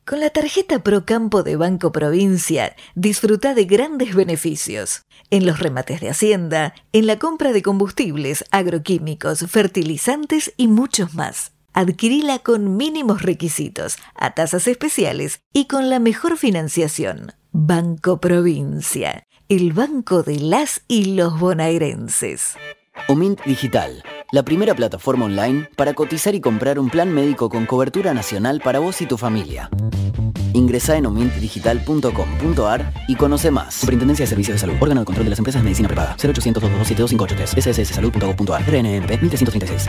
Con la tarjeta Procampo de Banco Provincia, disfruta de grandes beneficios. En los remates de Hacienda, en la compra de combustibles, agroquímicos, fertilizantes y muchos más. Adquirila con mínimos requisitos, a tasas especiales y con la mejor financiación. Banco Provincia, el banco de las y los bonaerenses. Omint Digital, la primera plataforma online para cotizar y comprar un plan médico con cobertura nacional para vos y tu familia. Ingresá en omintdigital.com.ar y conoce más. Superintendencia de Servicios de Salud. Órgano de Control de las Empresas de Medicina Privada. 0800-227-2583. ssssalud.gov.ar. RNMP 1336.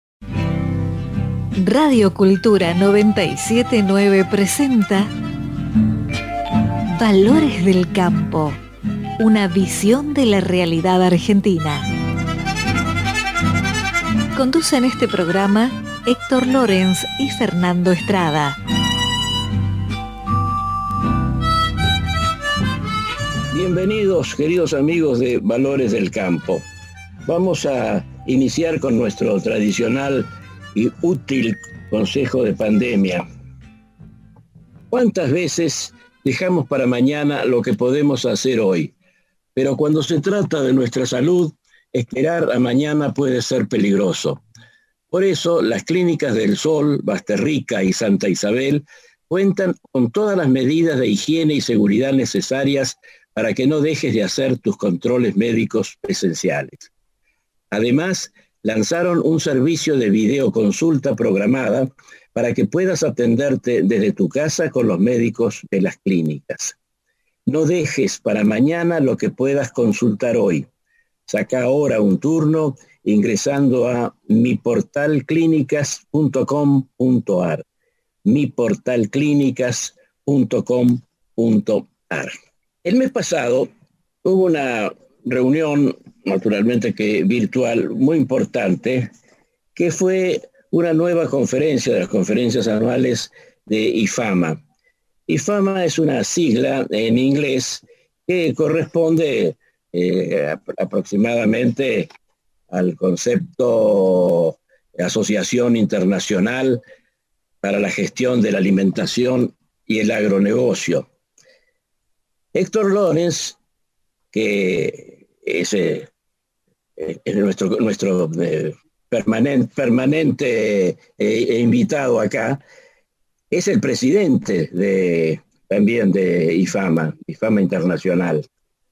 Radio Cultura 979 presenta Valores del Campo. Una visión de la realidad argentina. Conducen este programa Héctor Lorenz y Fernando Estrada. Bienvenidos, queridos amigos de Valores del Campo. Vamos a iniciar con nuestro tradicional y útil consejo de pandemia. ¿Cuántas veces dejamos para mañana lo que podemos hacer hoy? Pero cuando se trata de nuestra salud, esperar a mañana puede ser peligroso. Por eso, las clínicas del Sol, Basterrica y Santa Isabel cuentan con todas las medidas de higiene y seguridad necesarias para que no dejes de hacer tus controles médicos presenciales. Además, lanzaron un servicio de videoconsulta programada para que puedas atenderte desde tu casa con los médicos de las clínicas. No dejes para mañana lo que puedas consultar hoy. Saca ahora un turno ingresando a miportalclinicas.com.ar. miportalclinicas.com.ar. El mes pasado hubo una reunión, naturalmente que virtual, muy importante, que fue una nueva conferencia de las conferencias anuales de IFAMA. IFAMA es una sigla en inglés que corresponde aproximadamente al concepto de Asociación Internacional para la Gestión de la Alimentación y el Agronegocio. Héctor Lorenz, que es nuestro permanente invitado acá, es el presidente también de IFAMA Internacional.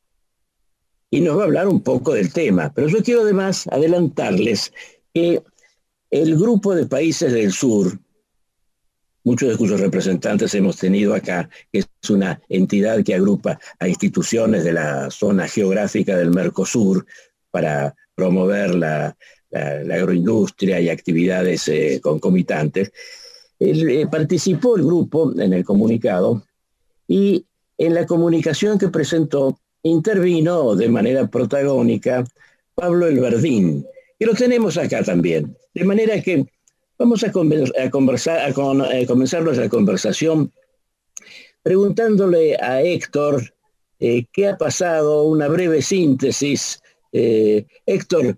Y nos va a hablar un poco del tema. Pero yo quiero además adelantarles que el grupo de países del sur, muchos de cuyos representantes hemos tenido acá, que es una entidad que agrupa a instituciones de la zona geográfica del Mercosur para promover la agroindustria y actividades concomitantes, participó el grupo en el comunicado y en la comunicación que presentó intervino de manera protagónica Pablo Elverdín, que lo tenemos acá también. De manera que vamos a comenzar nuestra conversación preguntándole a Héctor qué ha pasado, una breve síntesis. Héctor,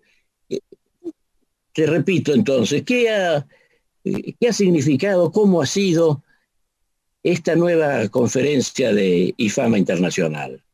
te repito entonces, ¿qué ha significado, cómo ha sido esta nueva conferencia de IFAMA Internacional?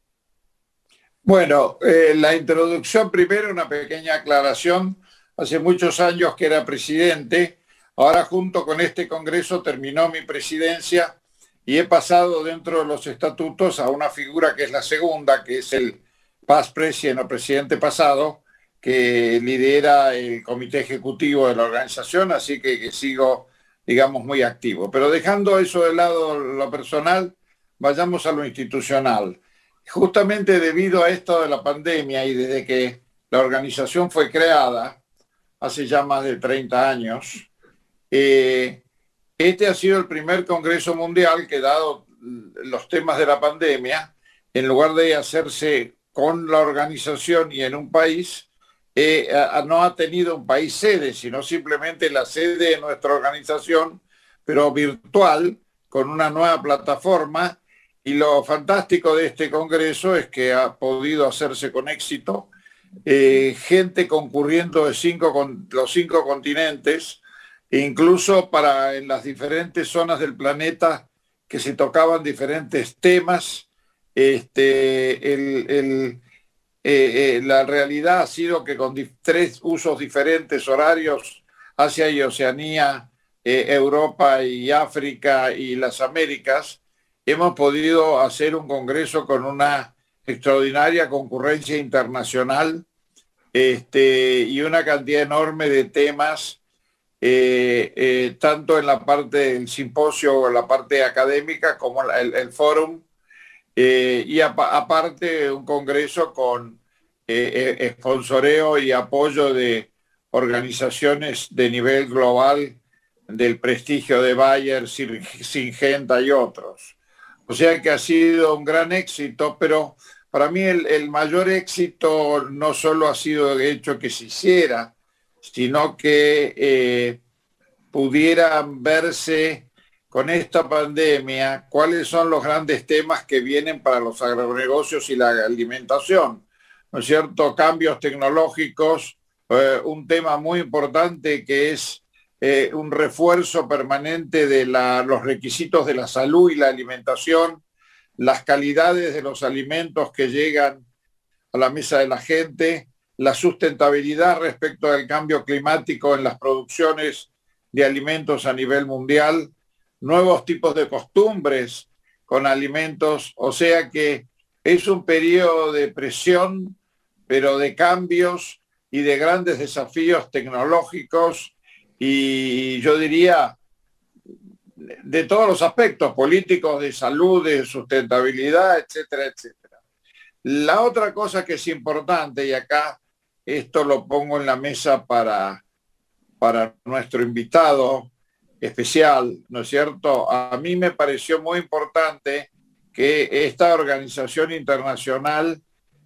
Bueno, la introducción primero, una pequeña aclaración. Hace muchos años que era presidente, ahora junto con este congreso terminó mi presidencia y he pasado dentro de los estatutos a una figura que es la segunda, que es el past president o presidente pasado, que lidera el comité ejecutivo de la organización, así que sigo, digamos, muy activo. Pero dejando eso de lado lo personal, vayamos a lo institucional. Justamente debido a esto de la pandemia y desde que la organización fue creada, hace ya más de 30 años, este ha sido el primer Congreso Mundial que, dado los temas de la pandemia, en lugar de hacerse con la organización y en un país, no ha tenido un país sede, sino simplemente la sede de nuestra organización, pero virtual, con una nueva plataforma. Y lo fantástico de este congreso es que ha podido hacerse con éxito, gente concurriendo de los 5 continentes, e incluso en las diferentes zonas del planeta que se tocaban diferentes temas. La realidad ha sido que con 3 usos diferentes horarios, Asia y Oceanía, Europa y África y las Américas, hemos podido hacer un congreso con una extraordinaria concurrencia internacional, y una cantidad enorme de temas, tanto en la parte del simposio, en la parte académica, como el fórum, y aparte un congreso con sponsoreo y apoyo de organizaciones de nivel global del prestigio de Bayer, Syngenta y otros. O sea que ha sido un gran éxito, pero para mí el mayor éxito no solo ha sido el hecho que se hiciera, sino que pudieran verse con esta pandemia cuáles son los grandes temas que vienen para los agronegocios y la alimentación, ¿no es cierto? Cambios tecnológicos, un tema muy importante que es un refuerzo permanente de los requisitos de la salud y la alimentación, las calidades de los alimentos que llegan a la mesa de la gente, la sustentabilidad respecto del cambio climático en las producciones de alimentos a nivel mundial, nuevos tipos de costumbres con alimentos, o sea que es un periodo de presión, pero de cambios y de grandes desafíos tecnológicos y yo diría de todos los aspectos políticos, de salud, de sustentabilidad, etcétera, etcétera. La otra cosa que es importante, y acá esto lo pongo en la mesa para nuestro invitado especial, ¿no es cierto? A mí me pareció muy importante que esta organización internacional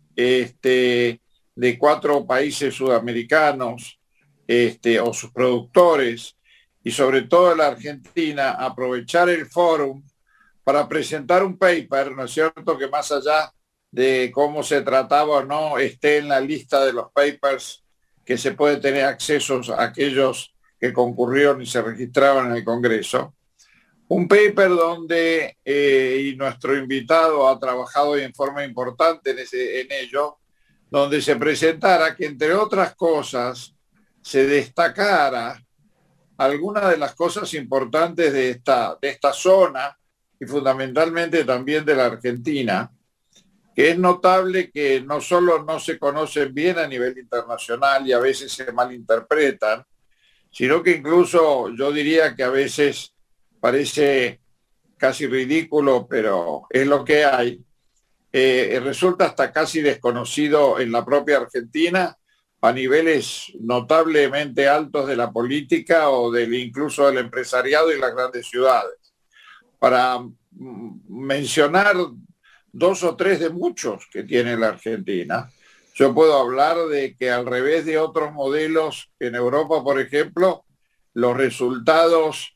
de 4 países sudamericanos, o sus productores, y sobre todo la Argentina, aprovechar el fórum para presentar un paper, ¿no es cierto?, que más allá de cómo se trataba o no, esté en la lista de los papers que se puede tener acceso a aquellos que concurrieron y se registraban en el Congreso. Un paper donde, y nuestro invitado ha trabajado en forma importante en ello, donde se presentara que, entre otras cosas, se destacara algunas de las cosas importantes de esta zona y fundamentalmente también de la Argentina, que es notable que no solo no se conocen bien a nivel internacional y a veces se malinterpretan, sino que incluso yo diría que a veces parece casi ridículo, pero es lo que hay. Resulta hasta casi desconocido en la propia Argentina a niveles notablemente altos de la política o incluso del empresariado y las grandes ciudades. Para mencionar 2 o 3 de muchos que tiene la Argentina, yo puedo hablar de que, al revés de otros modelos en Europa, por ejemplo, los resultados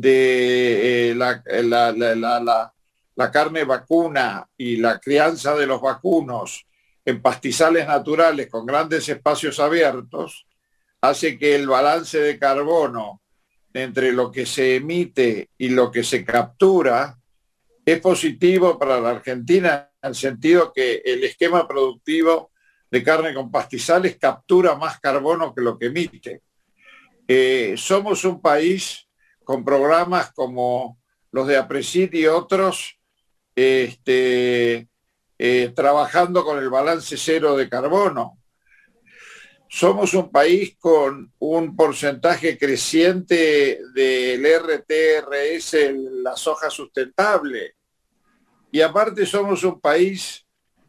de la carne vacuna y la crianza de los vacunos en pastizales naturales con grandes espacios abiertos, hace que el balance de carbono entre lo que se emite y lo que se captura es positivo para la Argentina, en el sentido que el esquema productivo de carne con pastizales captura más carbono que lo que emite. Somos un país con programas como los de APRESID y otros, trabajando con el balance cero de carbono. Somos un país con un porcentaje creciente del RTRS, la soja sustentable, y aparte somos un país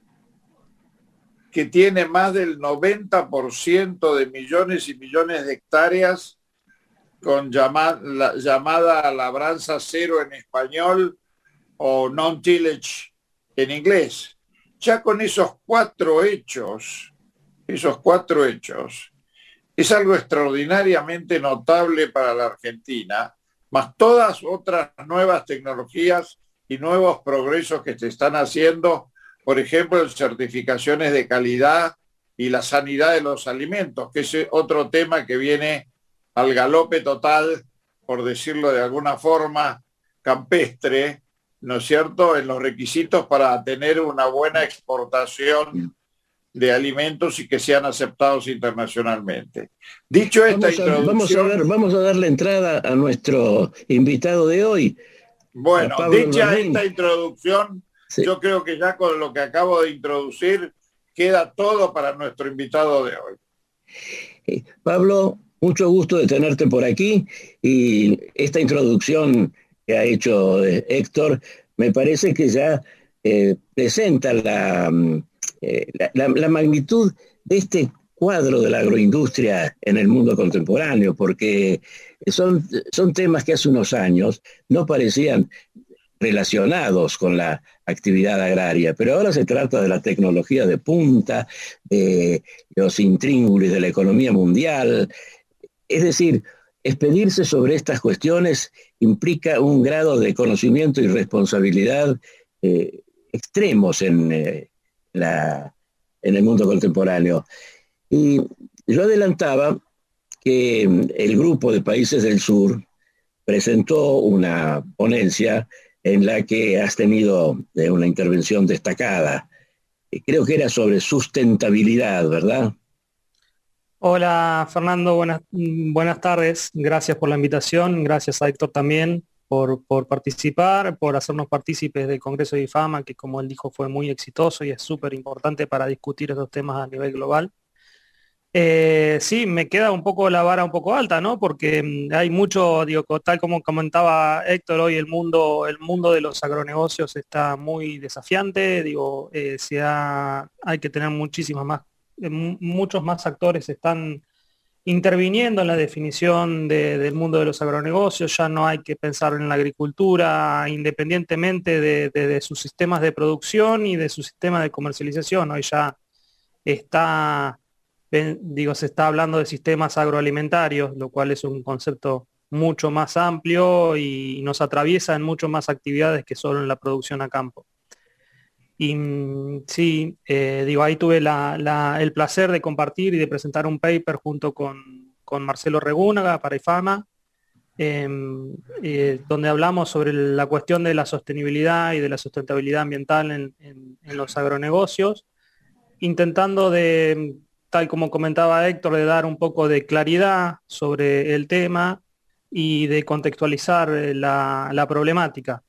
que tiene más del 90% de millones y millones de hectáreas con llamada labranza cero en español o non-tillage en inglés. Ya con esos cuatro hechos, es algo extraordinariamente notable para la Argentina, más todas otras nuevas tecnologías y nuevos progresos que se están haciendo, por ejemplo, en certificaciones de calidad y la sanidad de los alimentos, que es otro tema que viene al galope total, por decirlo de alguna forma campestre, ¿no es cierto?, en los requisitos para tener una buena exportación de alimentos y que sean aceptados internacionalmente. Dicho esta introducción... Vamos a darle entrada a nuestro invitado de hoy. Bueno, dicha esta introducción, sí, yo creo que ya con lo que acabo de introducir queda todo para nuestro invitado de hoy. Pablo, mucho gusto de tenerte por aquí, y esta introducción que ha hecho Héctor me parece que ya presenta la magnitud de este cuadro de la agroindustria en el mundo contemporáneo, porque son temas que hace unos años no parecían relacionados con la actividad agraria, pero ahora se trata de la tecnología de punta, de los intríngulis de la economía mundial. Es decir, expedirse sobre estas cuestiones implica un grado de conocimiento y responsabilidad extremos en el mundo contemporáneo. Y yo adelantaba que el grupo de países del sur presentó una ponencia en la que has tenido una intervención destacada. Creo que era sobre sustentabilidad, ¿verdad? Hola Fernando, buenas tardes. Gracias por la invitación. Gracias a Héctor también por participar, por hacernos partícipes del Congreso de IFAMA, que como él dijo fue muy exitoso y es súper importante para discutir estos temas a nivel global. Sí, me queda un poco la vara un poco alta, ¿no? Porque hay mucho, digo, tal como comentaba Héctor, hoy el mundo de los agronegocios está muy desafiante, digo, hay que tener muchos más actores están interviniendo en la definición del mundo de los agronegocios. Ya no hay que pensar en la agricultura independientemente de sus sistemas de producción y de su sistema de comercialización. Hoy ya se está hablando de sistemas agroalimentarios, lo cual es un concepto mucho más amplio y nos atraviesa en mucho más actividades que solo en la producción a campo. Y sí, ahí tuve el placer de compartir y de presentar un paper junto con Marcelo Regúnaga para IFAMA, donde hablamos sobre la cuestión de la sostenibilidad y de la sustentabilidad ambiental en los agronegocios, intentando tal como comentaba Héctor, de dar un poco de claridad sobre el tema y de contextualizar la problemática.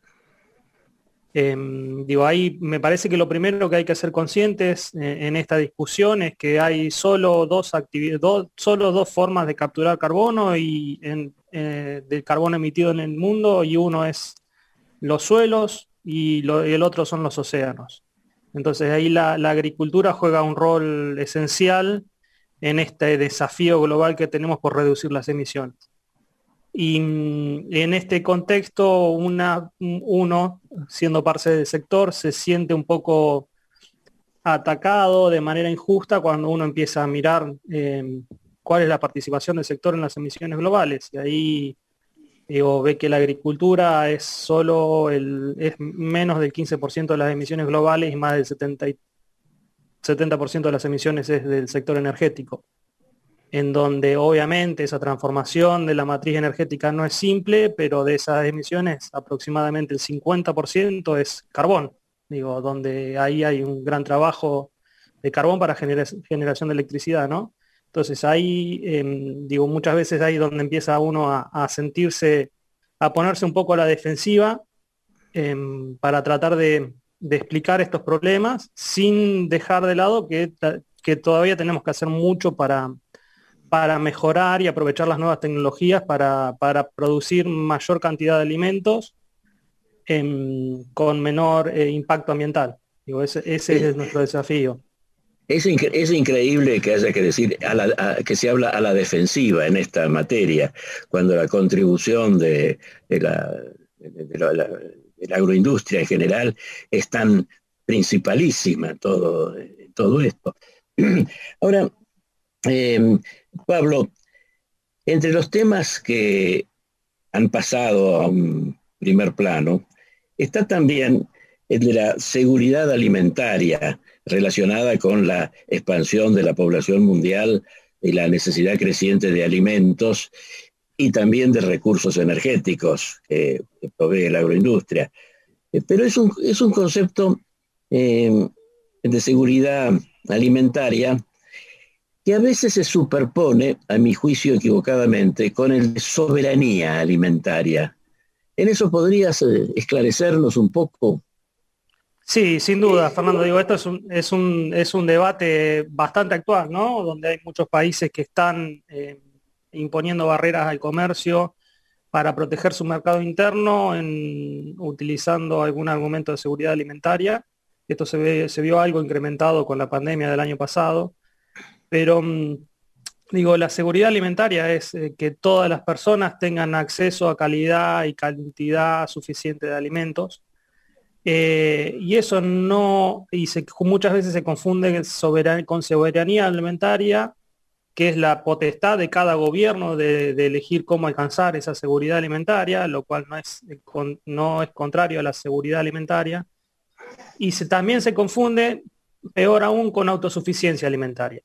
Ahí me parece que lo primero que hay que ser conscientes en esta discusión es que hay solo dos formas de capturar carbono del carbono emitido en el mundo, y uno es los suelos y el otro son los océanos. Entonces ahí la agricultura juega un rol esencial en este desafío global que tenemos por reducir las emisiones. Y en este contexto, uno, siendo parte del sector, se siente un poco atacado de manera injusta cuando uno empieza a mirar cuál es la participación del sector en las emisiones globales. Y ahí ve que la agricultura es menos del 15% de las emisiones globales y más del 70% de las emisiones es del sector energético, en donde obviamente esa transformación de la matriz energética no es simple, pero de esas emisiones aproximadamente el 50% es carbón, donde ahí hay un gran trabajo de carbón para generación de electricidad, ¿no? Entonces ahí, muchas veces ahí donde empieza uno a sentirse, a ponerse un poco a la defensiva para tratar de explicar estos problemas sin dejar de lado que todavía tenemos que hacer mucho para mejorar y aprovechar las nuevas tecnologías para producir mayor cantidad de alimentos con menor impacto ambiental. Ese es nuestro desafío. Es increíble que haya que decir que se habla a la defensiva en esta materia, cuando la contribución de la agroindustria en general es tan principalísima en todo esto. Ahora, Pablo, entre los temas que han pasado a un primer plano, está también el de la seguridad alimentaria relacionada con la expansión de la población mundial y la necesidad creciente de alimentos, y también de recursos energéticos que provee la agroindustria. Pero es un concepto de seguridad alimentaria que a veces se superpone, a mi juicio equivocadamente, con el de soberanía alimentaria. ¿En eso podrías esclarecernos un poco? Sí, sin duda, Fernando. Digo, esto es un debate bastante actual, ¿no? Donde hay muchos países que están imponiendo barreras al comercio para proteger su mercado interno, utilizando algún argumento de seguridad alimentaria. Esto se vio algo incrementado con la pandemia del año pasado, pero digo, la seguridad alimentaria es que todas las personas tengan acceso a calidad y cantidad suficiente de alimentos. Y eso no, muchas veces se confunde con soberanía alimentaria, que es la potestad de cada gobierno de elegir cómo alcanzar esa seguridad alimentaria, lo cual no es contrario a la seguridad alimentaria. Y también se confunde, peor aún, con autosuficiencia alimentaria,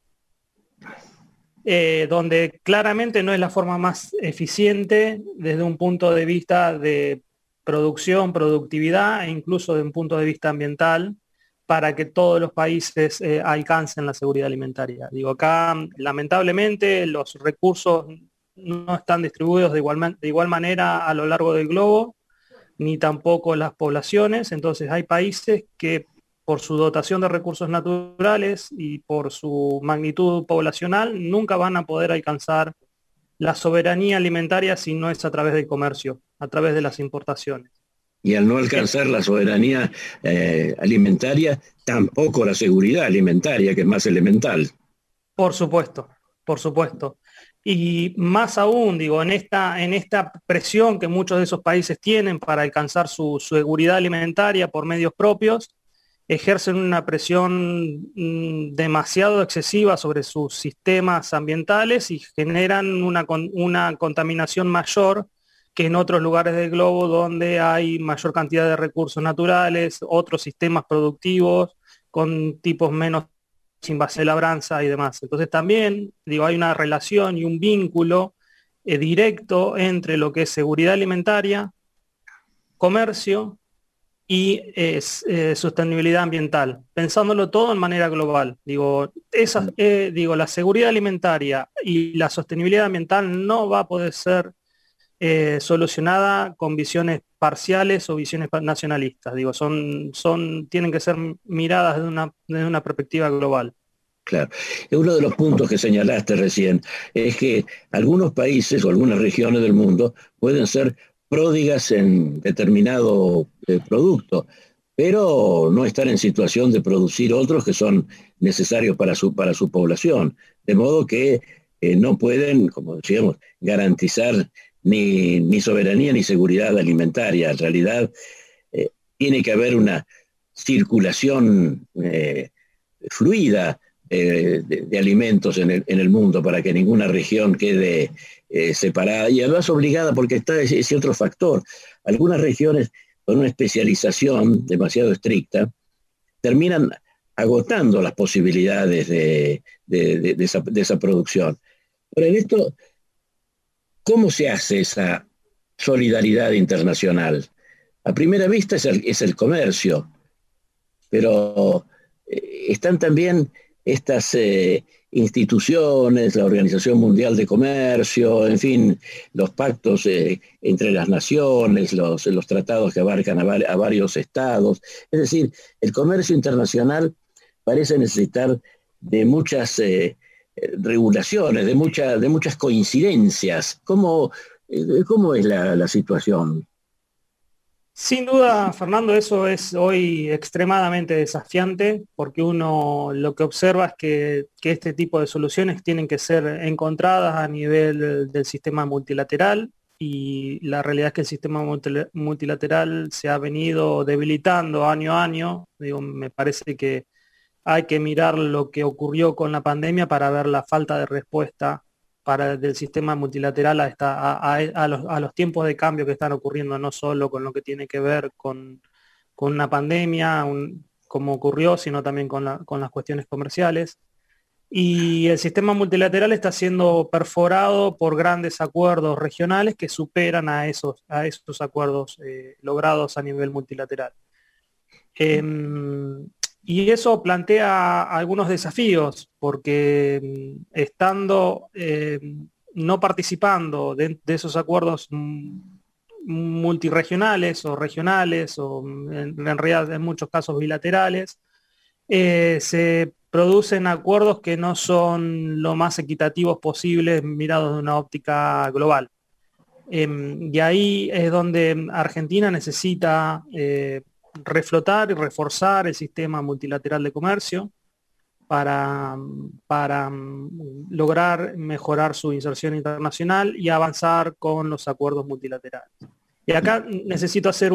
donde claramente no es la forma más eficiente desde un punto de vista de producción, productividad e incluso desde un punto de vista ambiental, para que todos los países alcancen la seguridad alimentaria. Digo, acá lamentablemente los recursos no están distribuidos de igual manera a lo largo del globo, ni tampoco las poblaciones. Entonces hay países que por su dotación de recursos naturales y por su magnitud poblacional nunca van a poder alcanzar la soberanía alimentaria si no es a través del comercio, a través de las importaciones. Y al no alcanzar la soberanía alimentaria, tampoco la seguridad alimentaria, que es más elemental. Por supuesto, por supuesto. Y más aún, digo, en esta presión que muchos de esos países tienen para alcanzar su seguridad alimentaria por medios propios, ejercen una presión demasiado excesiva sobre sus sistemas ambientales y generan una contaminación mayor que en otros lugares del globo donde hay mayor cantidad de recursos naturales, otros sistemas productivos con tipos menos invasivos de labranza y demás. Entonces también, digo, hay una relación y un vínculo directo entre lo que es seguridad alimentaria, comercio y sostenibilidad ambiental, pensándolo todo en manera global. Digo, la seguridad alimentaria y la sostenibilidad ambiental no va a poder ser solucionada con visiones parciales o visiones nacionalistas. Digo, tienen que ser miradas desde una perspectiva global. Claro. Uno de los puntos que señalaste recién es que algunos países o algunas regiones del mundo pueden ser pródigas en determinado producto, pero no estar en situación de producir otros que son necesarios para su población. De modo que no pueden, como decíamos, garantizar ni soberanía ni seguridad alimentaria. En realidad, tiene que haber una circulación fluida de alimentos en el mundo para que ninguna región quede separada, y además obligada, porque está ese otro factor. Algunas regiones con una especialización demasiado estricta terminan agotando las posibilidades de esa producción. Pero en esto, ¿cómo se hace esa solidaridad internacional? A primera vista es el comercio, pero están también estas instituciones, la Organización Mundial de Comercio, en fin, los pactos entre las naciones, los tratados que abarcan a varios estados. Es decir, el comercio internacional parece necesitar de muchas regulaciones, de muchas coincidencias. ¿Cómo es la situación? Sin duda, Fernando, eso es hoy extremadamente desafiante, porque uno lo que observa es que este tipo de soluciones tienen que ser encontradas a nivel del sistema multilateral, y la realidad es que el sistema multilateral se ha venido debilitando año a año. Digo, me parece que hay que mirar lo que ocurrió con la pandemia para ver la falta de respuesta del sistema multilateral a los tiempos de cambio que están ocurriendo, no solo con lo que tiene que ver con una pandemia, como ocurrió, sino también con las cuestiones comerciales. Y el sistema multilateral está siendo perforado por grandes acuerdos regionales que superan a esos acuerdos logrados a nivel multilateral. Y eso plantea algunos desafíos, porque estando, no participando de esos acuerdos multirregionales o regionales, o en realidad en muchos casos bilaterales, se producen acuerdos que no son lo más equitativos posibles mirados de una óptica global. Y ahí es donde Argentina necesita reflotar y reforzar el sistema multilateral de comercio para lograr mejorar su inserción internacional y avanzar con los acuerdos multilaterales. Y acá necesito hacer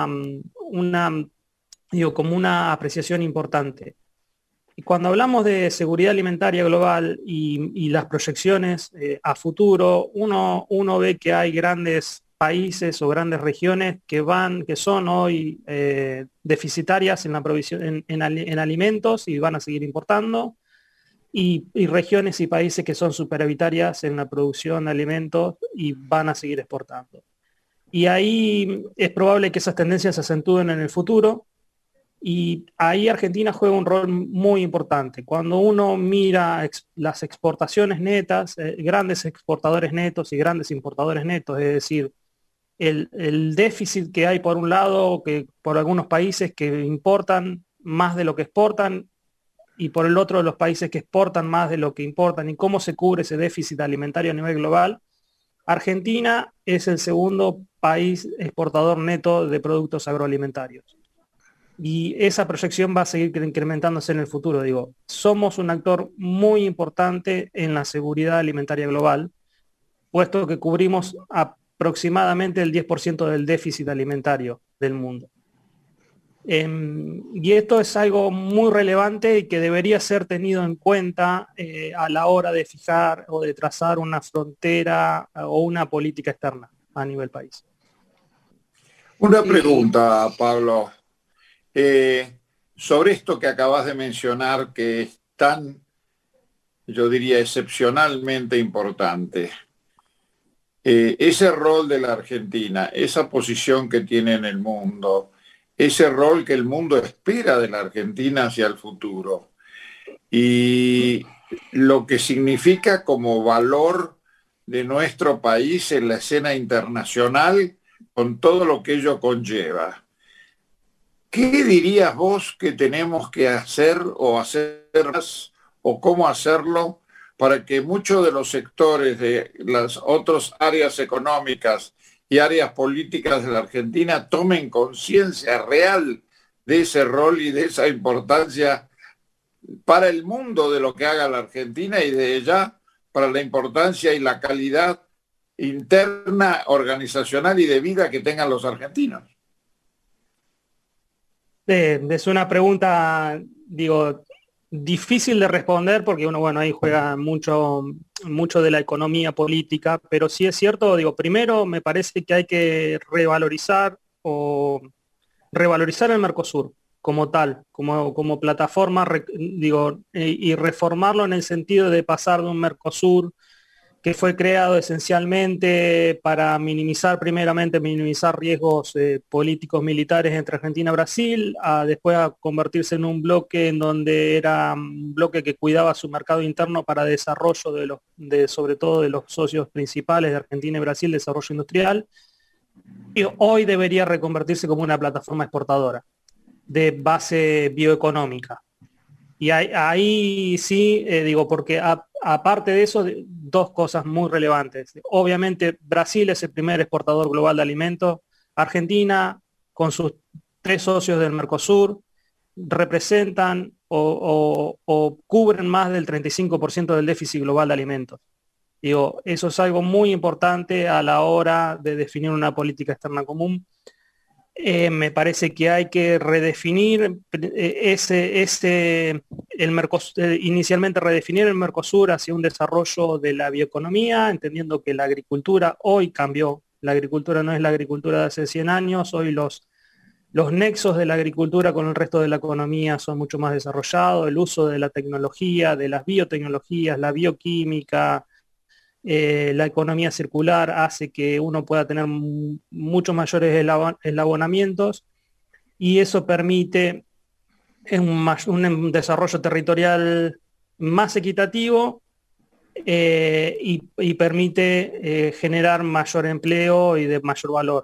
como una apreciación importante. Y cuando hablamos de seguridad alimentaria global y las proyecciones a futuro, uno ve que hay grandes países o grandes regiones que son hoy deficitarias en la provisión en alimentos y van a seguir importando, y regiones y países que son superavitarias en la producción de alimentos y van a seguir exportando. Y ahí es probable que esas tendencias se acentúen en el futuro. Y ahí Argentina juega un rol muy importante. Cuando uno mira las exportaciones netas, grandes exportadores netos y grandes importadores netos, es decir, el déficit que hay por un lado, que por algunos países que importan más de lo que exportan, y por el otro los países que exportan más de lo que importan, y cómo se cubre ese déficit alimentario a nivel global, Argentina es el segundo país exportador neto de productos agroalimentarios. Y esa proyección va a seguir incrementándose en el futuro. Digo, somos un actor muy importante en la seguridad alimentaria global, puesto que cubrimos aproximadamente el 10% del déficit alimentario del mundo. Y esto es algo muy relevante y que debería ser tenido en cuenta a la hora de fijar o de trazar una frontera o una política externa a nivel país. Una pregunta, Pablo. Sobre esto que acabas de mencionar, que es tan, yo diría, excepcionalmente importante, ese rol de la Argentina, esa posición que tiene en el mundo, ese rol que el mundo espera de la Argentina hacia el futuro, y lo que significa como valor de nuestro país en la escena internacional, con todo lo que ello conlleva. ¿Qué dirías vos que tenemos que hacer o hacer más, o cómo hacerlo para que muchos de los sectores de las otras áreas económicas y áreas políticas de la Argentina tomen conciencia real de ese rol y de esa importancia para el mundo de lo que haga la Argentina, y de ella para la importancia y la calidad interna, organizacional y de vida que tengan los argentinos? Es una pregunta, digo, difícil de responder, porque uno, bueno, ahí juega mucho de la economía política, pero sí es cierto, digo, primero me parece que hay que revalorizar el Mercosur como tal, como plataforma, y reformarlo en el sentido de pasar de un Mercosur que fue creado esencialmente para minimizar riesgos políticos militares entre Argentina y Brasil, después a convertirse en un bloque en donde era un bloque que cuidaba su mercado interno para desarrollo sobre todo de los socios principales de Argentina y Brasil, desarrollo industrial, y hoy debería reconvertirse como una plataforma exportadora de base bioeconómica. Y ahí sí, porque aparte de eso, dos cosas muy relevantes. Obviamente, Brasil es el primer exportador global de alimentos. Argentina, con sus 3 socios del Mercosur, representan o cubren más del 35% del déficit global de alimentos. Eso es algo muy importante a la hora de definir una política externa común. Me parece que hay que redefinir inicialmente redefinir el Mercosur hacia un desarrollo de la bioeconomía, entendiendo que la agricultura hoy cambió. La agricultura no es la agricultura de hace 100 años, hoy los nexos de la agricultura con el resto de la economía son mucho más desarrollados, el uso de la tecnología, de las biotecnologías, la bioquímica, la economía circular hace que uno pueda tener muchos mayores eslabonamientos, y eso permite un desarrollo territorial más equitativo y permite generar mayor empleo y de mayor valor.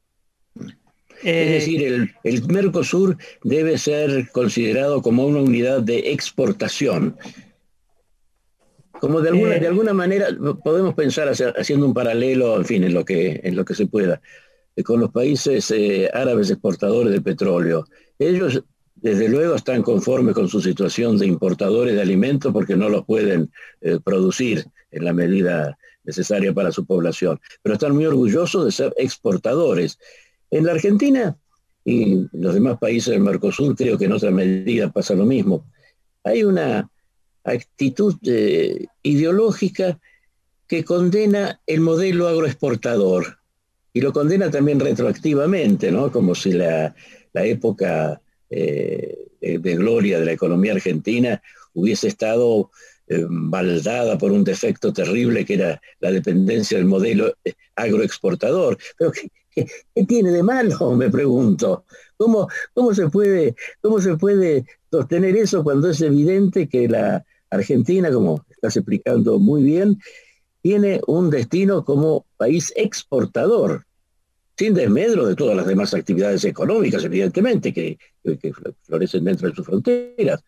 Es decir, el Mercosur debe ser considerado como una unidad de exportación. Como de alguna manera podemos pensar haciendo un paralelo, en fin, en lo que se pueda, con los países árabes exportadores de petróleo. Ellos, desde luego, están conformes con su situación de importadores de alimentos porque no los pueden producir en la medida necesaria para su población, pero están muy orgullosos de ser exportadores. En la Argentina y en los demás países del Mercosur, creo que en otra medida pasa lo mismo. Hay una actitud ideológica que condena el modelo agroexportador y lo condena también retroactivamente, ¿no? Como si la época de gloria de la economía argentina hubiese estado baldada por un defecto terrible que era la dependencia del modelo agroexportador. Pero ¿qué tiene de malo? Me pregunto. ¿Cómo se puede sostener eso cuando es evidente que la Argentina, como estás explicando muy bien, tiene un destino como país exportador, sin desmedro de todas las demás actividades económicas, evidentemente, que florecen dentro de sus fronteras?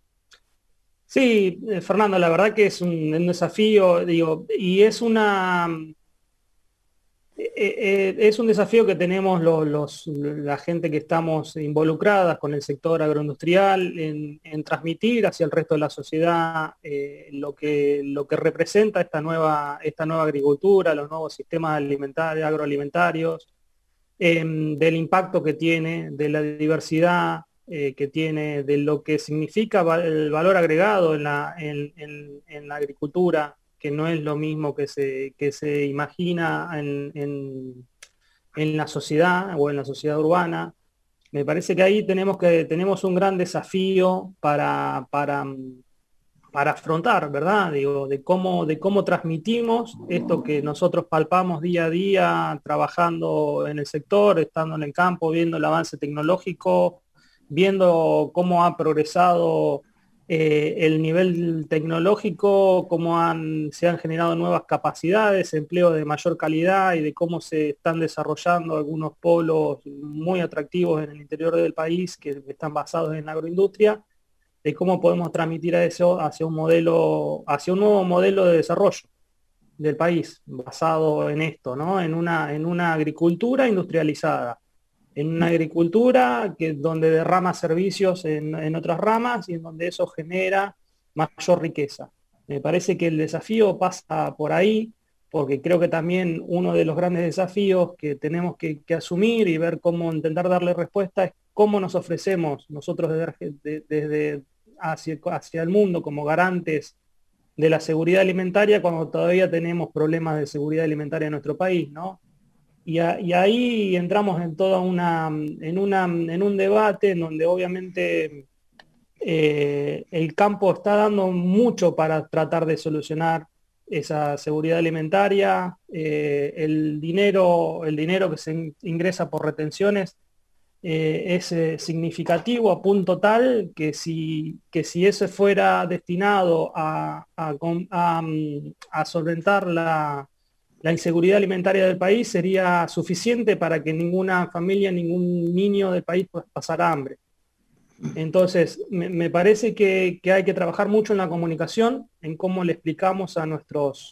Sí, Fernando, la verdad que es un desafío, digo, y es un desafío que tenemos la gente que estamos involucradas con el sector agroindustrial en transmitir hacia el resto de la sociedad lo que representa esta nueva agricultura, los nuevos sistemas agroalimentarios, del impacto que tiene, de la diversidad que tiene, de lo que significa el valor agregado en la agricultura, que no es lo mismo que se imagina en la sociedad o en la sociedad urbana. Me parece que ahí tenemos un gran desafío para afrontar, ¿verdad? Digo, de cómo transmitimos esto que nosotros palpamos día a día, trabajando en el sector, estando en el campo, viendo el avance tecnológico, viendo cómo ha progresado el nivel tecnológico, cómo se han generado nuevas capacidades, empleo de mayor calidad y de cómo se están desarrollando algunos polos muy atractivos en el interior del país que están basados en la agroindustria, de cómo podemos transmitir a eso hacia un nuevo modelo de desarrollo del país basado en esto, ¿no? En una agricultura industrializada, en una agricultura donde derrama servicios en otras ramas y en donde eso genera mayor riqueza. Me parece que el desafío pasa por ahí, porque creo que también uno de los grandes desafíos que tenemos que asumir y ver cómo intentar darle respuesta es cómo nos ofrecemos nosotros desde hacia el mundo como garantes de la seguridad alimentaria cuando todavía tenemos problemas de seguridad alimentaria en nuestro país, ¿no? Y ahí entramos en un debate en donde obviamente el campo está dando mucho para tratar de solucionar esa seguridad alimentaria, el dinero que se ingresa por retenciones es significativo a punto tal que si eso fuera destinado a solventar la inseguridad alimentaria del país, sería suficiente para que ninguna familia, ningún niño del país pasara hambre. Entonces, me parece que hay que trabajar mucho en la comunicación, en cómo le explicamos a nuestros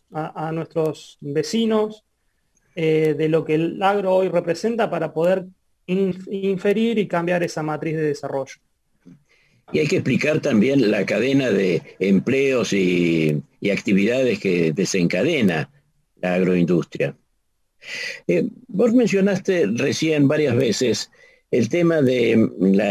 vecinos de lo que el agro hoy representa para poder inferir y cambiar esa matriz de desarrollo. Y hay que explicar también la cadena de empleos y actividades que desencadena la agroindustria. Vos mencionaste recién varias veces el tema de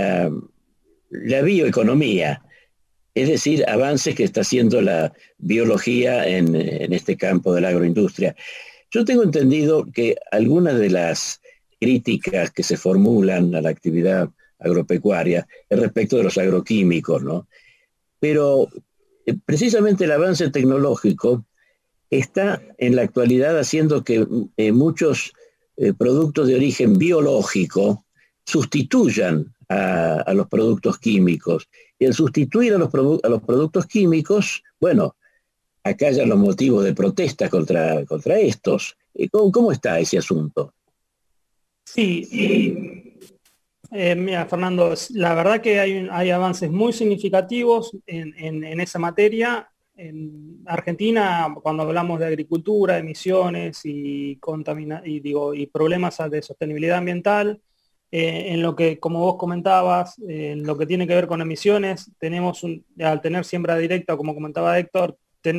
la bioeconomía, es decir, avances que está haciendo la biología en este campo de la agroindustria. Yo tengo entendido que algunas de las críticas que se formulan a la actividad agropecuaria es respecto de los agroquímicos, ¿no? Pero precisamente el avance tecnológico está en la actualidad haciendo que muchos productos de origen biológico sustituyan a los productos químicos. Y al sustituir a los productos químicos, bueno, acá ya los motivos de protesta contra estos. ¿Cómo está ese asunto? Sí, mira, Fernando, la verdad que hay avances muy significativos en esa materia. En Argentina, cuando hablamos de agricultura, emisiones y problemas de sostenibilidad ambiental, en lo que, como vos comentabas, en lo que tiene que ver con emisiones, al tener siembra directa, como comentaba Héctor,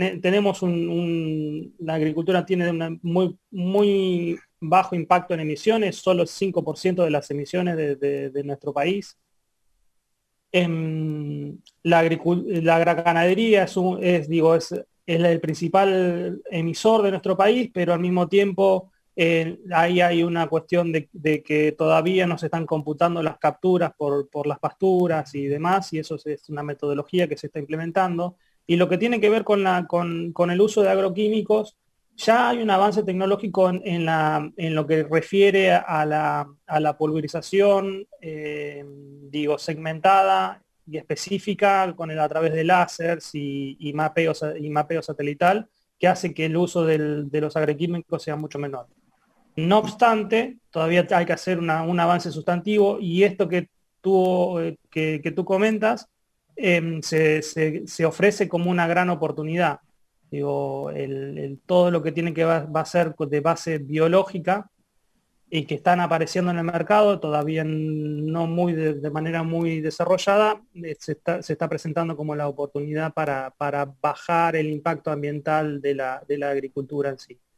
la agricultura tiene muy bajo impacto en emisiones, solo el 5% de las emisiones de nuestro país. La ganadería es el principal emisor de nuestro país, pero al mismo tiempo ahí hay una cuestión de que todavía no se están computando las capturas por las pasturas y demás, y eso es una metodología que se está implementando. Y lo que tiene que ver con el uso de agroquímicos, ya hay un avance tecnológico en lo que refiere a la pulverización, segmentada y específica a través de láseres y mapeo satelital, que hace que el uso de los agroquímicos sea mucho menor. No obstante, todavía hay que hacer un avance sustantivo, y esto que tú comentas se ofrece como una gran oportunidad. Todo lo que tiene que va a ser de base biológica y que están apareciendo en el mercado, todavía no de manera muy desarrollada, se está presentando como la oportunidad para bajar el impacto ambiental de la agricultura en sí.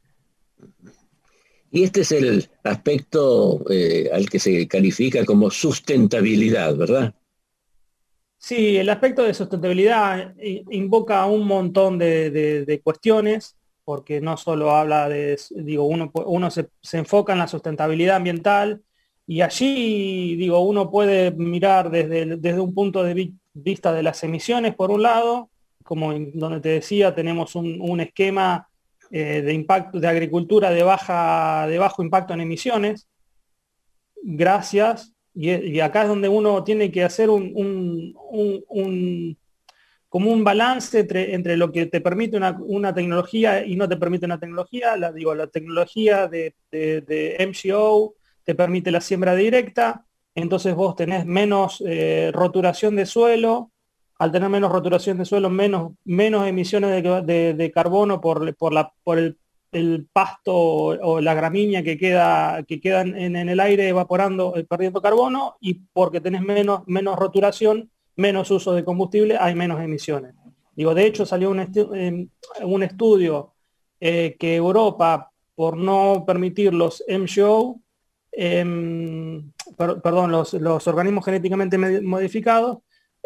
Y este es el aspecto al que se califica como sustentabilidad, ¿verdad? Sí, el aspecto de sustentabilidad invoca un montón de cuestiones, porque no solo habla uno se enfoca en la sustentabilidad ambiental, y allí, uno puede mirar desde un punto de vista de las emisiones, por un lado, como donde te decía, tenemos un esquema de impacto de agricultura de bajo impacto en emisiones, y acá es donde uno tiene que hacer como un balance entre lo que te permite una tecnología y no te permite una tecnología. La tecnología de MGO te permite la siembra directa, entonces vos tenés menos roturación de suelo. Al tener menos roturación de suelo, menos emisiones de carbono por el pasto o la gramínea que quedan en el aire evaporando, perdiendo carbono, y porque tenés menos roturación, menos uso de combustible, hay menos emisiones. De hecho salió un estudio que Europa, por no permitir los MGO, los organismos genéticamente modificados,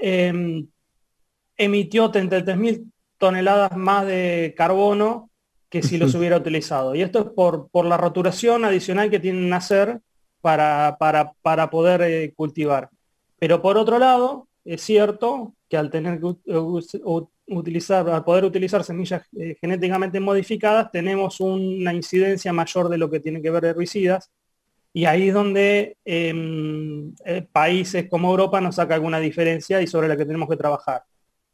emitió 33.000 toneladas más de carbono que si los hubiera utilizado. Y esto es por la roturación adicional que tienen que hacer para poder cultivar. Pero por otro lado, es cierto que al tener que al poder utilizar semillas genéticamente modificadas, tenemos una incidencia mayor de lo que tiene que ver herbicidas, y ahí es donde países como Europa nos saca alguna diferencia y sobre la que tenemos que trabajar.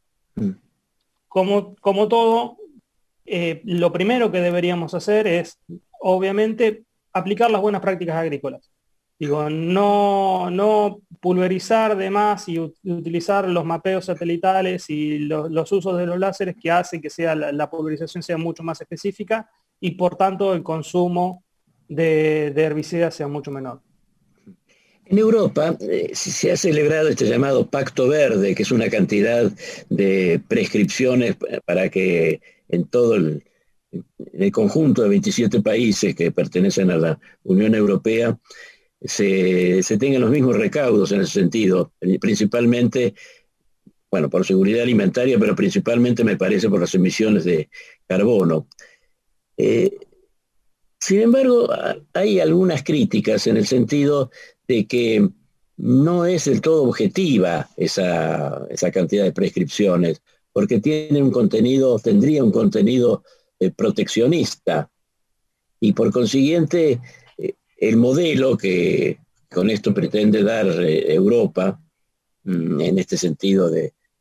Como todo, lo primero que deberíamos hacer es, obviamente, aplicar las buenas prácticas agrícolas. No pulverizar de más y utilizar los mapeos satelitales y los usos de los láseres, que hacen que la pulverización sea mucho más específica, y por tanto el consumo de herbicidas sea mucho menor. En Europa se ha celebrado este llamado Pacto Verde, que es una cantidad de prescripciones para que en todo el conjunto de 27 países que pertenecen a la Unión Europea se tengan los mismos recaudos en ese sentido, principalmente, bueno, por seguridad alimentaria, pero principalmente me parece por las emisiones de carbono. Sin embargo, hay algunas críticas en el sentido de que no es del todo objetiva esa cantidad de prescripciones, porque tendría un contenido proteccionista, y por consiguiente el modelo que con esto pretende dar Europa, en este sentido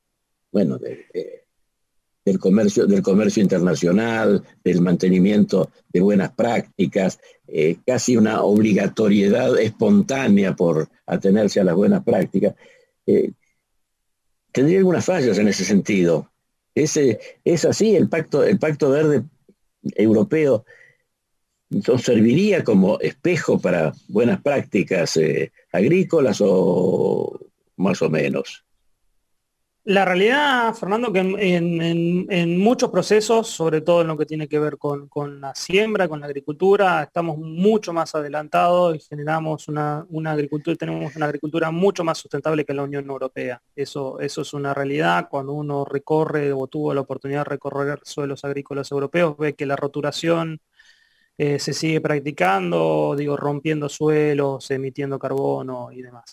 del comercio internacional, del mantenimiento de buenas prácticas, casi una obligatoriedad espontánea por atenerse a las buenas prácticas. Tendría algunas fallas en ese sentido. Es así, el Pacto Verde Europeo entonces serviría como espejo para buenas prácticas agrícolas o más o menos. La realidad, Fernando, que en muchos procesos, sobre todo en lo que tiene que ver con la siembra, con la agricultura, estamos mucho más adelantados y generamos una agricultura, tenemos una agricultura mucho más sustentable que la Unión Europea. Eso es una realidad. Cuando uno recorre o tuvo la oportunidad de recorrer suelos agrícolas europeos, ve que la roturación se sigue practicando, rompiendo suelos, emitiendo carbono y demás.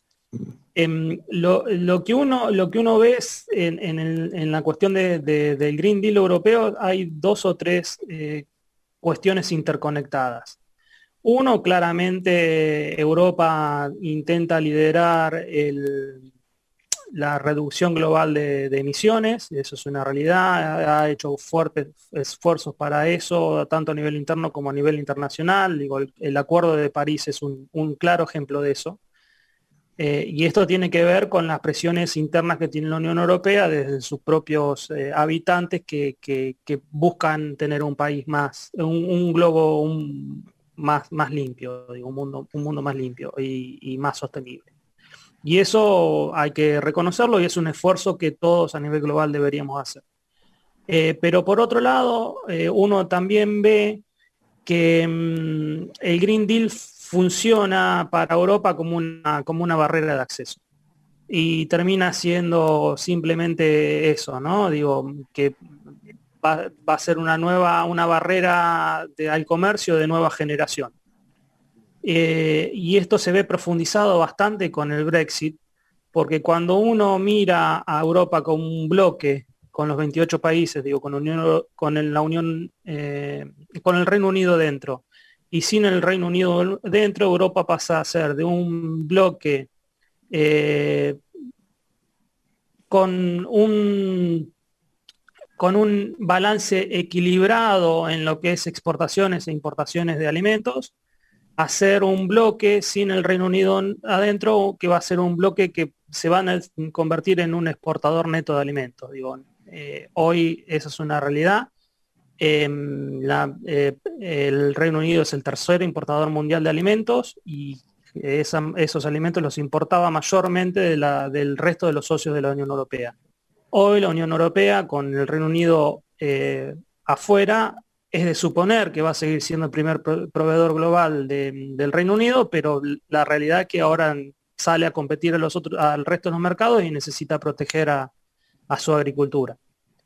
Lo que uno ve es en la cuestión del Green Deal europeo, hay dos o tres cuestiones interconectadas. Uno, claramente Europa intenta liderar la reducción global de emisiones, eso es una realidad, ha hecho fuertes esfuerzos para eso, tanto a nivel interno como a nivel internacional. El Acuerdo de París es un claro ejemplo de eso. Y esto tiene que ver con las presiones internas que tiene la Unión Europea desde sus propios habitantes que buscan tener un país un globo más limpio, un mundo más limpio y más sostenible. Y eso hay que reconocerlo y es un esfuerzo que todos a nivel global deberíamos hacer. Pero por otro lado, uno también ve que el Green Deal funciona para Europa como una barrera de acceso. Y termina siendo simplemente eso, ¿no? Que va a ser una barrera al comercio de nueva generación. Y esto se ve profundizado bastante con el Brexit, porque cuando uno mira a Europa como un bloque, con los 28 países, con el Reino Unido dentro, y sin el Reino Unido dentro, Europa pasa a ser de un bloque con un balance equilibrado en lo que es exportaciones e importaciones de alimentos, a ser un bloque sin el Reino Unido adentro, que va a ser un bloque que se van a convertir en un exportador neto de alimentos. Hoy esa es una realidad. El Reino Unido es el tercer importador mundial de alimentos y esos alimentos los importaba mayormente del resto de los socios de la Unión Europea. Hoy la Unión Europea, con el Reino Unido afuera, es de suponer que va a seguir siendo el primer proveedor global del Reino Unido, pero la realidad es que ahora sale a competir al resto de los mercados y necesita proteger a su agricultura.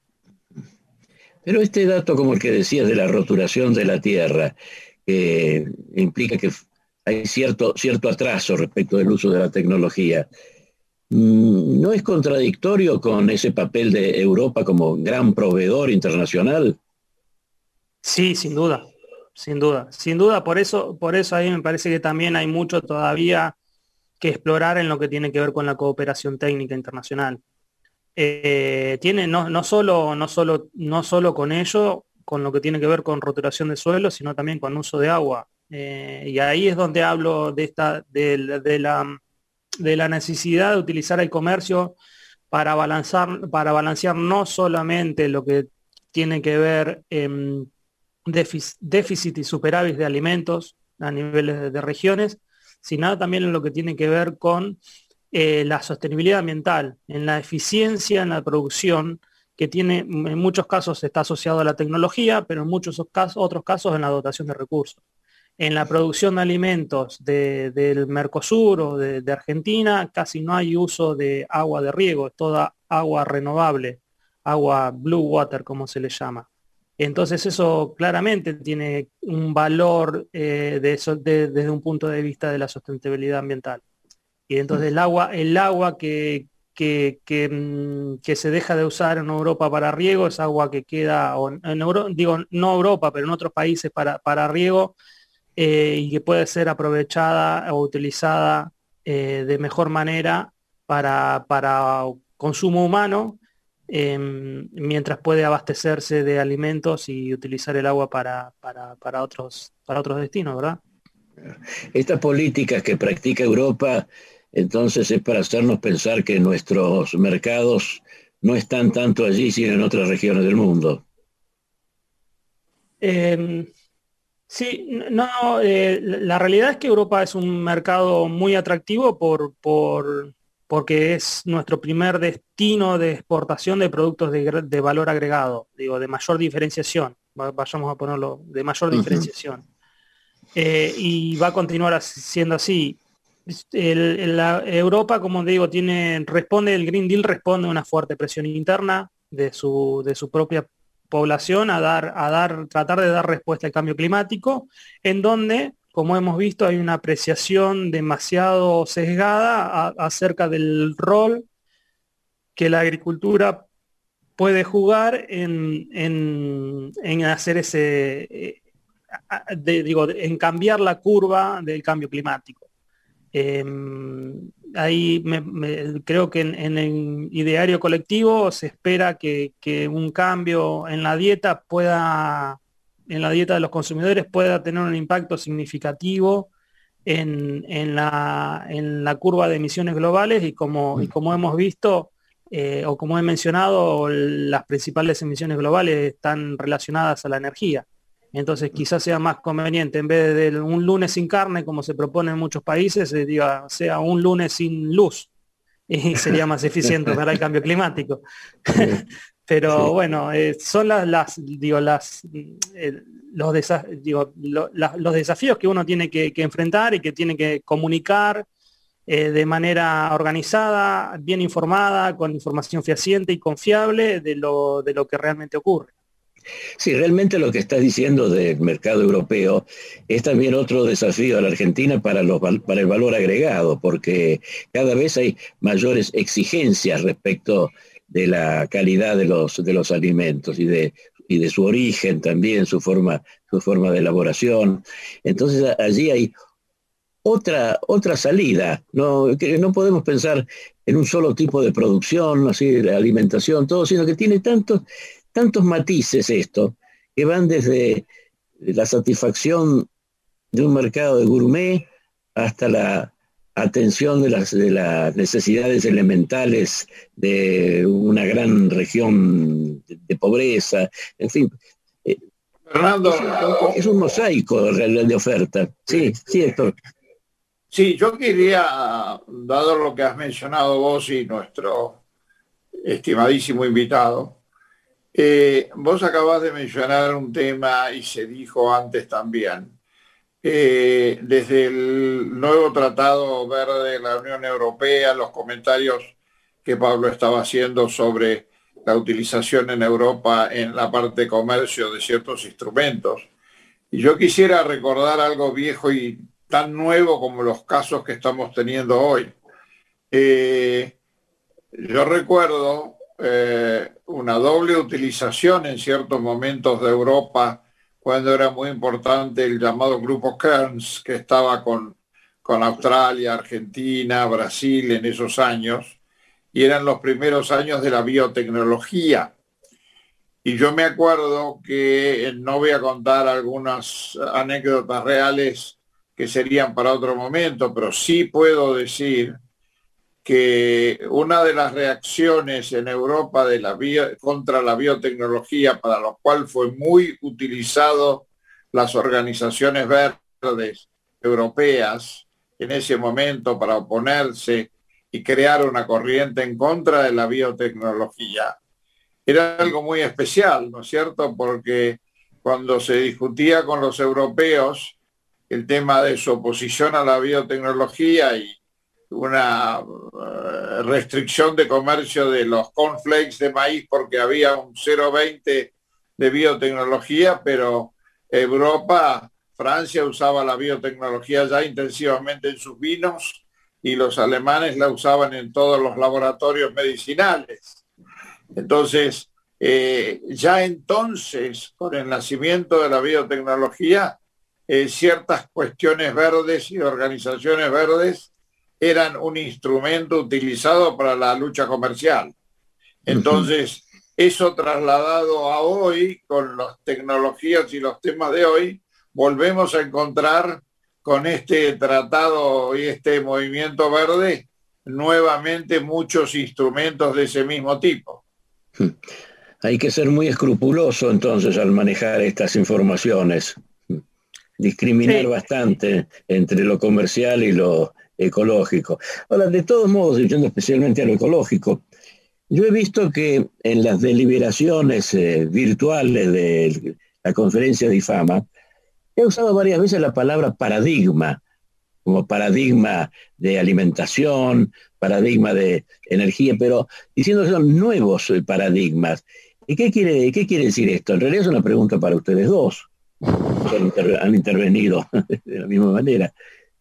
Pero este dato, como el que decías de la roturación de la tierra, implica que hay cierto atraso respecto del uso de la tecnología, ¿no es contradictorio con ese papel de Europa como gran proveedor internacional? Sí, sin duda. Por eso a mí me parece que también hay mucho todavía que explorar en lo que tiene que ver con la cooperación técnica internacional. Tiene no solo con ello, con lo que tiene que ver con roturación de suelo, sino también con uso de agua. Y ahí es donde hablo de la necesidad de utilizar el comercio para balancear no solamente lo que tiene que ver déficit y superávit de alimentos a niveles de regiones, sino también en lo que tiene que ver con la sostenibilidad ambiental, en la eficiencia en la producción, que en muchos casos está asociado a la tecnología, pero en muchos otros casos en la dotación de recursos. En la producción de alimentos del Mercosur o de Argentina casi no hay uso de agua de riego, es toda agua renovable, agua blue water como se le llama. Entonces eso claramente tiene un valor desde un punto de vista de la sostenibilidad ambiental. Y entonces el agua que se deja de usar en Europa para riego es agua que queda, no Europa, pero en otros países para riego, y que puede ser aprovechada o utilizada de mejor manera para consumo humano, mientras puede abastecerse de alimentos y utilizar el agua para otros destinos, ¿verdad? Esta política que practica Europa, entonces es para hacernos pensar que nuestros mercados no están tanto allí, sino en otras regiones del mundo. Sí, no, la realidad es que Europa es un mercado muy atractivo porque es nuestro primer destino de exportación de productos de valor agregado, digo, de mayor diferenciación, vayamos a ponerlo, de mayor diferenciación. Y va a continuar siendo así. Europa, como digo, el Green Deal responde a una fuerte presión interna de su propia población tratar de dar respuesta al cambio climático, en donde, como hemos visto, hay una apreciación demasiado sesgada acerca del rol que la agricultura puede jugar en hacer en cambiar la curva del cambio climático. Ahí creo que en el ideario colectivo se espera que un cambio en la dieta de los consumidores pueda tener un impacto significativo en la curva de emisiones globales y como hemos visto o como he mencionado, las principales emisiones globales están relacionadas a la energía. Entonces quizás sea más conveniente, en vez de un lunes sin carne, como se propone en muchos países, sea un lunes sin luz. Y sería más eficiente para el cambio climático. Pero sí. Bueno, son los desafíos que uno tiene que enfrentar y que tiene que comunicar de manera organizada, bien informada, con información fehaciente y confiable de lo que realmente ocurre. Sí, realmente lo que estás diciendo del mercado europeo es también otro desafío a la Argentina para el valor agregado, porque cada vez hay mayores exigencias respecto de la calidad de los alimentos y de su origen también, su forma de elaboración. Entonces allí hay otra salida. No podemos pensar en un solo tipo de producción, así, de alimentación, todo, sino que tiene tantos matices esto, que van desde la satisfacción de un mercado de gourmet hasta la atención de las necesidades elementales de una gran región de pobreza, en fin. Fernando, es un mosaico real de oferta. Sí, Héctor. Sí, yo quería, dado lo que has mencionado vos y nuestro estimadísimo invitado, vos acabás de mencionar un tema y se dijo antes también. Desde el nuevo Tratado Verde de la Unión Europea, los comentarios que Pablo estaba haciendo sobre la utilización en Europa en la parte de comercio de ciertos instrumentos. Y yo quisiera recordar algo viejo y tan nuevo como los casos que estamos teniendo hoy. Yo recuerdo una doble utilización en ciertos momentos de Europa cuando era muy importante el llamado Grupo Kearns, que estaba con Australia, Argentina, Brasil en esos años, y eran los primeros años de la biotecnología. Y yo me acuerdo que, no voy a contar algunas anécdotas reales que serían para otro momento, pero sí puedo decir que una de las reacciones en Europa contra la biotecnología, para lo cual fue muy utilizado las organizaciones verdes europeas en ese momento para oponerse y crear una corriente en contra de la biotecnología, era algo muy especial, ¿no es cierto? Porque cuando se discutía con los europeos el tema de su oposición a la biotecnología y una restricción de comercio de los cornflakes de maíz porque había un 0,20 de biotecnología, pero Europa, Francia usaba la biotecnología ya intensivamente en sus vinos y los alemanes la usaban en todos los laboratorios medicinales. Entonces, ya entonces, con el nacimiento de la biotecnología, ciertas cuestiones verdes y organizaciones verdes eran un instrumento utilizado para la lucha comercial. Entonces, eso trasladado a hoy, con las tecnologías y los temas de hoy, volvemos a encontrar con este tratado y este movimiento verde nuevamente muchos instrumentos de ese mismo tipo. Hay que ser muy escrupuloso entonces al manejar estas informaciones, discriminar bastante entre lo comercial y lo ecológico. Ahora, de todos modos, yendo especialmente a lo ecológico, yo he visto que en las deliberaciones virtuales de la conferencia de IFAMA, he usado varias veces la palabra paradigma, como paradigma de alimentación, paradigma de energía, pero diciendo que son nuevos paradigmas. ¿Y qué quiere decir esto? En realidad es una pregunta para ustedes dos. Han intervenido de la misma manera.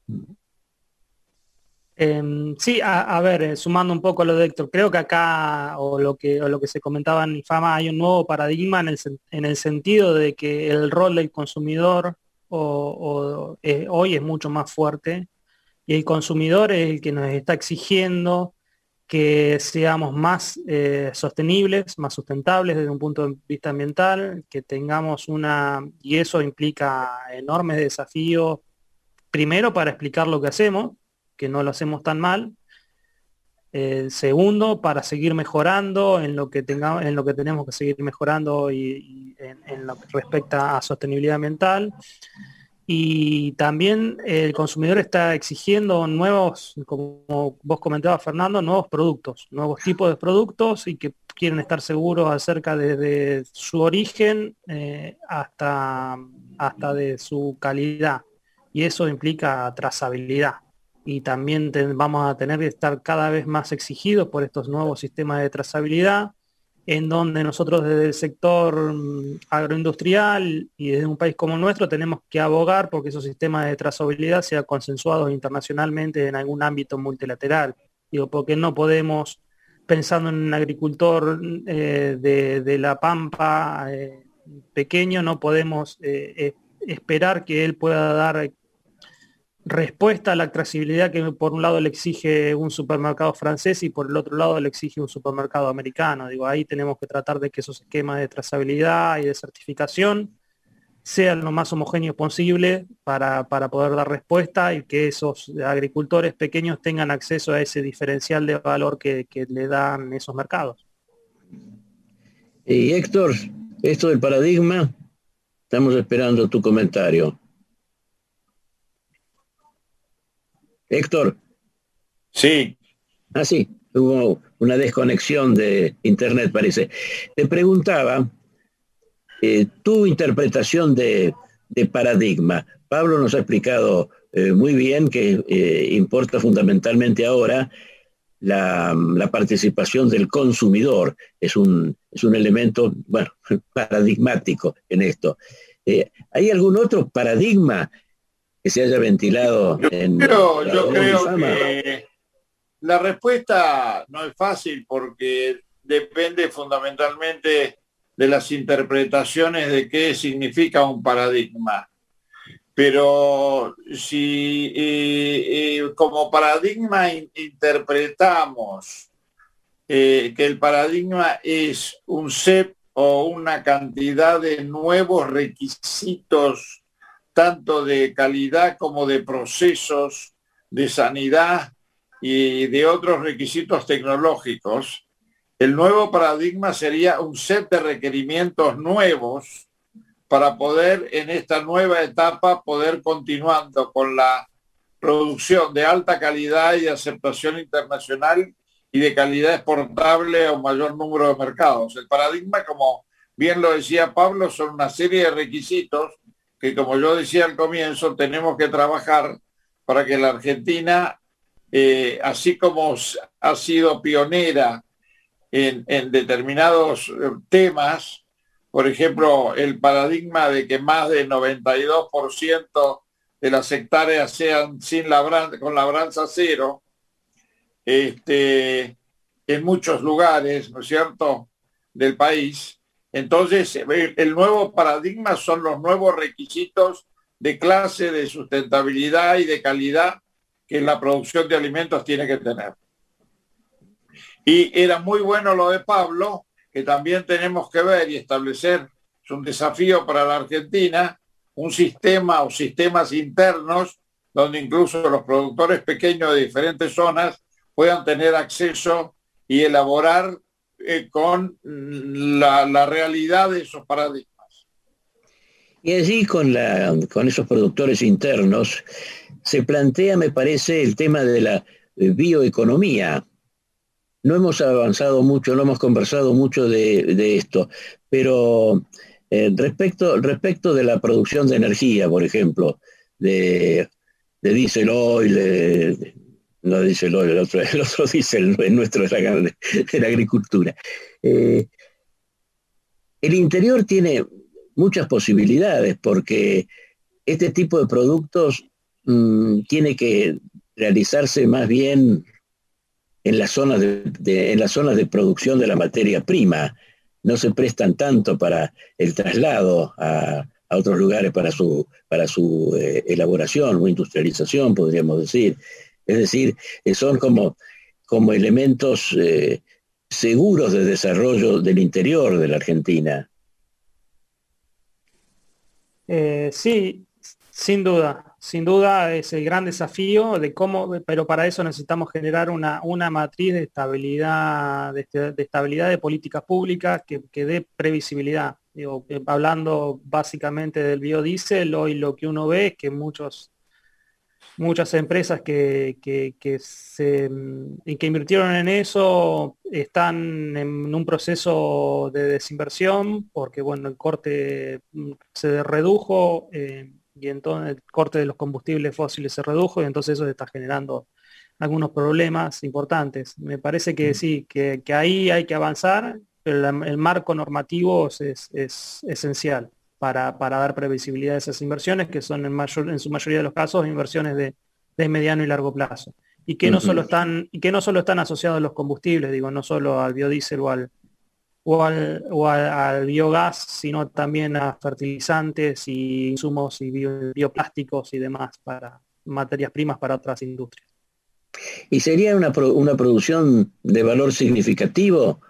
Sí, a ver, sumando un poco lo de Héctor, creo que acá, o lo que se comentaba en IFAMA, hay un nuevo paradigma en el sentido de que el rol del consumidor hoy es mucho más fuerte, y el consumidor es el que nos está exigiendo que seamos más sostenibles, más sustentables desde un punto de vista ambiental, que tengamos y eso implica enormes desafíos, primero para explicar lo que hacemos, que no lo hacemos tan mal. Segundo, para seguir mejorando en lo que tenemos que seguir mejorando y en lo que respecta a sostenibilidad ambiental. Y también el consumidor está exigiendo nuevos, como vos comentabas, Fernando, nuevos productos, nuevos tipos de productos, y que quieren estar seguros acerca de su origen hasta de su calidad. Y eso implica trazabilidad. Y también vamos a tener que estar cada vez más exigidos por estos nuevos sistemas de trazabilidad, en donde nosotros desde el sector agroindustrial y desde un país como el nuestro tenemos que abogar porque esos sistemas de trazabilidad sean consensuados internacionalmente en algún ámbito multilateral. Digo, porque no podemos, pensando en un agricultor de la Pampa pequeño, no podemos esperar que él pueda dar respuesta a la trazabilidad que por un lado le exige un supermercado francés y por el otro lado le exige un supermercado americano. Digo, ahí tenemos que tratar de que esos esquemas de trazabilidad y de certificación sean lo más homogéneos posible para poder dar respuesta, y que esos agricultores pequeños tengan acceso a ese diferencial de valor que le dan esos mercados. Y Héctor, esto del paradigma, estamos esperando tu comentario. Héctor. Sí. Sí, hubo una desconexión de internet, parece. Te preguntaba tu interpretación de paradigma. Pablo nos ha explicado muy bien que importa fundamentalmente ahora la participación del consumidor. Es un elemento, bueno, paradigmático en esto. ¿Hay algún otro paradigma que se haya ventilado yo creo que la respuesta no es fácil, porque depende fundamentalmente de las interpretaciones de qué significa un paradigma. Pero si como paradigma interpretamos que el paradigma es un set o una cantidad de nuevos requisitos, tanto de calidad como de procesos, de sanidad y de otros requisitos tecnológicos, el nuevo paradigma sería un set de requerimientos nuevos para poder en esta nueva etapa poder continuando con la producción de alta calidad y de aceptación internacional y de calidad exportable a un mayor número de mercados. El paradigma, como bien lo decía Pablo, son una serie de requisitos que, como yo decía al comienzo, tenemos que trabajar para que la Argentina, así como ha sido pionera en determinados temas, por ejemplo, el paradigma de que más del 92% de las hectáreas sean con labranza cero, en muchos lugares, ¿no es cierto?, del país. Entonces, el nuevo paradigma son los nuevos requisitos de clase, de sustentabilidad y de calidad que la producción de alimentos tiene que tener. Y era muy bueno lo de Pablo, que también tenemos que ver y establecer, es un desafío para la Argentina, un sistema o sistemas internos donde incluso los productores pequeños de diferentes zonas puedan tener acceso y elaborar con la realidad de esos paradigmas. Y allí con esos productores internos se plantea, me parece, el tema de la bioeconomía. No hemos avanzado mucho, no hemos conversado mucho de esto, pero respecto de la producción de energía, por ejemplo, de diésel oil, no diésel oil, el otro diésel nuestro de la agricultura. El interior tiene muchas posibilidades porque este tipo de productos tiene que realizarse más bien en las zonas de producción de la materia prima. No se prestan tanto para el traslado a otros lugares para su elaboración o industrialización, podríamos decir. Es decir, son como elementos seguros de desarrollo del interior de la Argentina. Sí, sin duda es el gran desafío de cómo, pero para eso necesitamos generar una matriz de estabilidad, de estabilidad de políticas públicas que dé previsibilidad. Digo, hablando básicamente del biodiesel, hoy lo que uno ve es que muchas empresas que invirtieron en eso están en un proceso de desinversión porque bueno, el corte se redujo y entonces el corte de los combustibles fósiles se redujo y entonces eso está generando algunos problemas importantes. Me parece que sí, que ahí hay que avanzar, pero el marco normativo es esencial para dar previsibilidad a esas inversiones, que son en su mayoría de los casos inversiones de mediano y largo plazo. Y que no solo están asociados a los combustibles, digo, no solo al biodiesel o al biogás, sino también a fertilizantes y insumos y bioplásticos y demás para materias primas para otras industrias. ¿Y sería una producción de valor significativo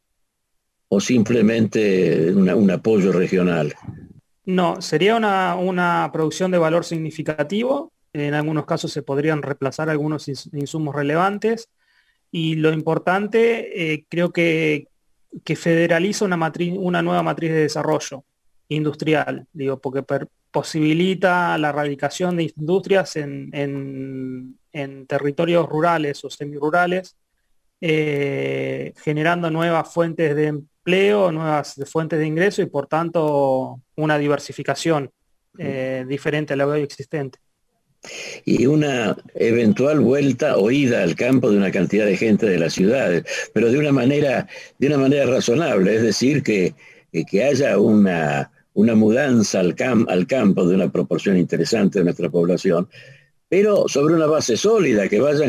o simplemente un apoyo regional? No, sería una producción de valor significativo. En algunos casos se podrían reemplazar algunos insumos relevantes. Y lo importante, creo que federaliza una nueva matriz de desarrollo industrial, digo, porque posibilita la radicación de industrias en territorios rurales o semirurales, generando nuevas fuentes de empleo, nuevas fuentes de ingreso y por tanto una diversificación diferente a la hoy existente. Y una eventual vuelta o ida al campo de una cantidad de gente de las ciudades, pero de una manera razonable, es decir, que haya una mudanza al campo de una proporción interesante de nuestra población, pero sobre una base sólida, que vayan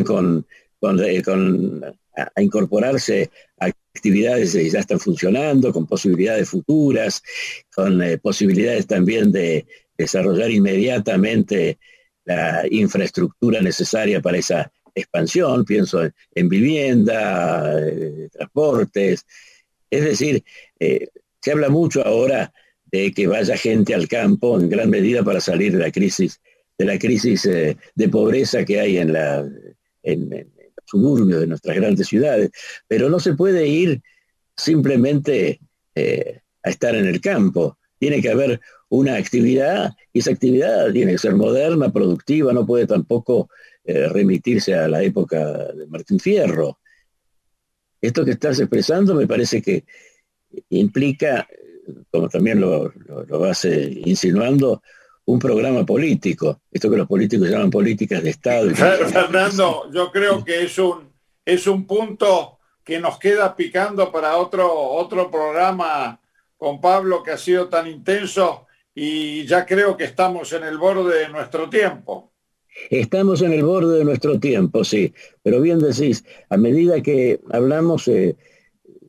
a incorporarse a actividades que ya están funcionando, con posibilidades futuras, con posibilidades también de desarrollar inmediatamente la infraestructura necesaria para esa expansión, pienso en vivienda, transportes. Es decir, se habla mucho ahora de que vaya gente al campo en gran medida para salir de la crisis de pobreza que hay en los suburbios de nuestras grandes ciudades, pero no se puede ir simplemente a estar en el campo. Tiene que haber una actividad, y esa actividad tiene que ser moderna, productiva, no puede tampoco remitirse a la época de Martín Fierro. Esto que estás expresando me parece que implica, como también lo vas insinuando, un programa político, esto que los políticos llaman políticas de Estado. Fernando, yo creo que es un punto que nos queda picando para otro programa con Pablo, que ha sido tan intenso, y ya creo que estamos en el borde de nuestro tiempo. Estamos en el borde de nuestro tiempo, sí, pero bien decís, a medida que hablamos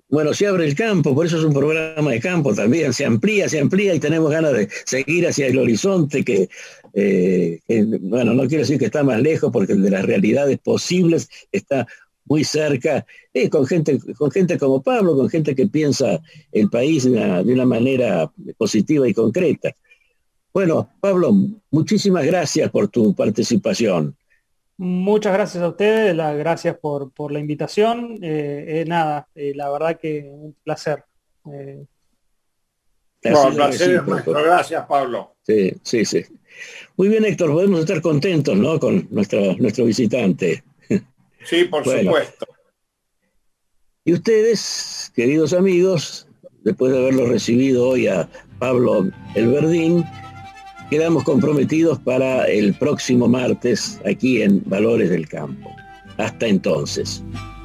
Bueno, se abre el campo, por eso es un programa de campo también, se amplía y tenemos ganas de seguir hacia el horizonte bueno, no quiero decir que está más lejos porque el de las realidades posibles está muy cerca, con gente como Pablo, con gente que piensa el país de una manera positiva y concreta. Bueno, Pablo, muchísimas gracias por tu participación. Muchas gracias a ustedes, gracias por la invitación. La verdad que un placer. El placer es nuestro. Gracias, Pablo. Sí. Muy bien, Héctor, podemos estar contentos, ¿no?, con nuestro visitante. Sí, por supuesto. Y ustedes, queridos amigos, después de haberlo recibido hoy a Pablo Elverdín, quedamos comprometidos para el próximo martes aquí en Valores del Campo. Hasta entonces.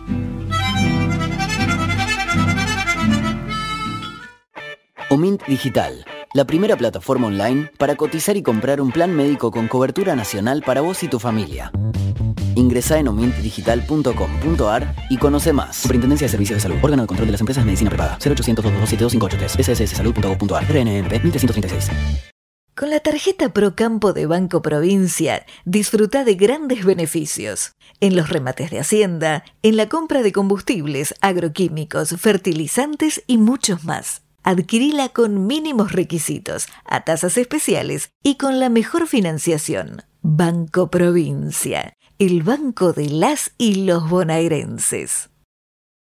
Omint Digital, la primera plataforma online para cotizar y comprar un plan médico con cobertura nacional para vos y tu familia. Ingresá en omintdigital.com.ar y conoce más. Superintendencia de Servicios de Salud. Órgano de Control de las Empresas de Medicina Privada. 0800-227-2583. SSS-salud.gov.ar. RNMP 1336. Con la tarjeta Procampo de Banco Provincia, disfruta de grandes beneficios. En los remates de Hacienda, en la compra de combustibles, agroquímicos, fertilizantes y muchos más. Adquirila con mínimos requisitos, a tasas especiales y con la mejor financiación. Banco Provincia, el banco de las y los bonaerenses.